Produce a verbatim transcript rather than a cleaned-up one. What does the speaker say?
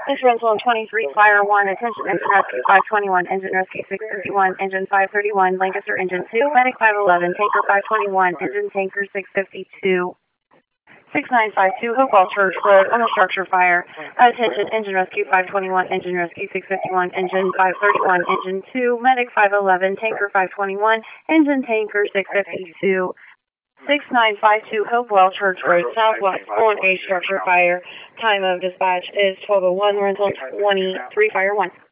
This runs on twenty-three, Fire one, attention, engine rescue five twenty-one, engine rescue six fifty-one, engine five thirty-one, Lancaster engine two, medic five eleven, tanker five twenty-one, engine tanker six fifty-two. six nine five two, Hopewell Church Road, on a structure fire. Attention, engine rescue five twenty-one, engine rescue six fifty-one, engine five thirty-one, engine two, medic five eleven, tanker five twenty-one, engine tanker six fifty-two. six nine five two, Hopewell Church Road, southwest, on a structure fire. Time of dispatch is twelve oh one, rental twenty-three, Fire one.